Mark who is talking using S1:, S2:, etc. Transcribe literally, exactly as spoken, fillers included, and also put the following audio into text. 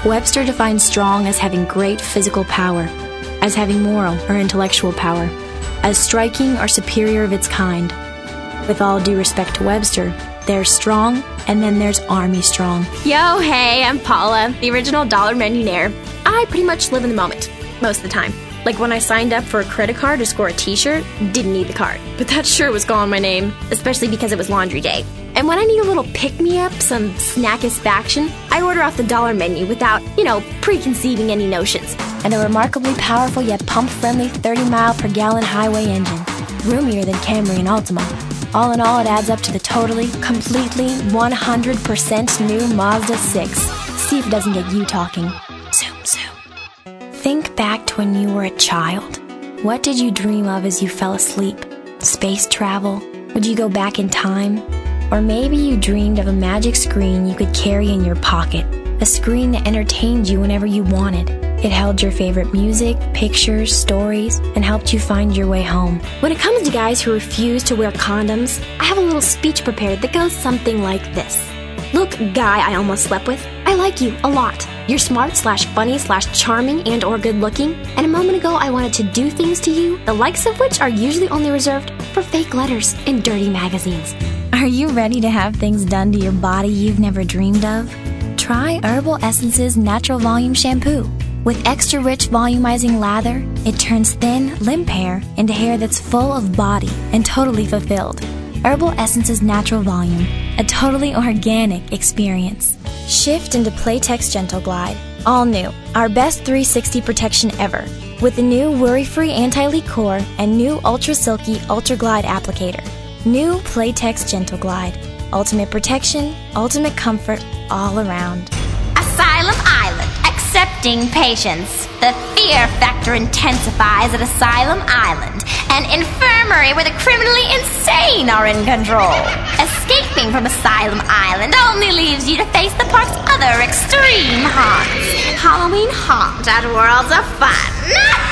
S1: Webster defines strong as having great physical power, as having moral or intellectual power, as striking or superior of its kind. With all due respect to Webster, there's strong, and then there's Army strong.
S2: Yo, hey, I'm Paula, the original dollar millionaire. I pretty much live in the moment, most of the time. Like when I signed up for a credit card to score a t-shirt, didn't need the card. But that shirt was calling my name, especially because it was laundry day. And when I need a little pick-me-up, some snackisfaction, I order off the dollar menu without, you know, preconceiving any notions.
S1: And a remarkably powerful yet pump-friendly thirty mile per gallon highway engine. Roomier than Camry and Altima. All in all, it adds up to the totally, completely, one hundred percent new Mazda six. See if it doesn't get you talking. Zoom, zoom. Think back to when you were a child. What did you dream of as you fell asleep? Space travel? Would you go back in time? Or maybe you dreamed of a magic screen you could carry in your pocket. A screen that entertained you whenever you wanted. It held your favorite music, pictures, stories, and helped you find your way home.
S2: When it comes to guys who refuse to wear condoms, I have a little speech prepared that goes something like this. Look, guy I almost slept with, I like you a lot. You're smart slash funny slash charming and or good looking, and a moment ago I wanted to do things to you, the likes of which are usually only reserved for fake letters in dirty magazines.
S1: Are you ready to have things done to your body you've never dreamed of? Try Herbal Essence's Natural Volume Shampoo. With extra rich volumizing lather, it turns thin, limp hair into hair that's full of body and totally fulfilled. Herbal Essence's Natural Volume, a totally organic experience. Shift into Playtex Gentle Glide. All new, our best three sixty protection ever, with the new worry-free anti-leak core and new ultra silky Ultra Glide applicator. New Playtex Gentle Glide. Ultimate protection, ultimate comfort, all around.
S3: Asylum Island. Accepting patients. The fear factor intensifies at Asylum Island, an infirmary where the criminally insane are in control. Escaping from Asylum Island only leaves you to face the park's other extreme haunts. Halloween haunt at Worlds of Fun.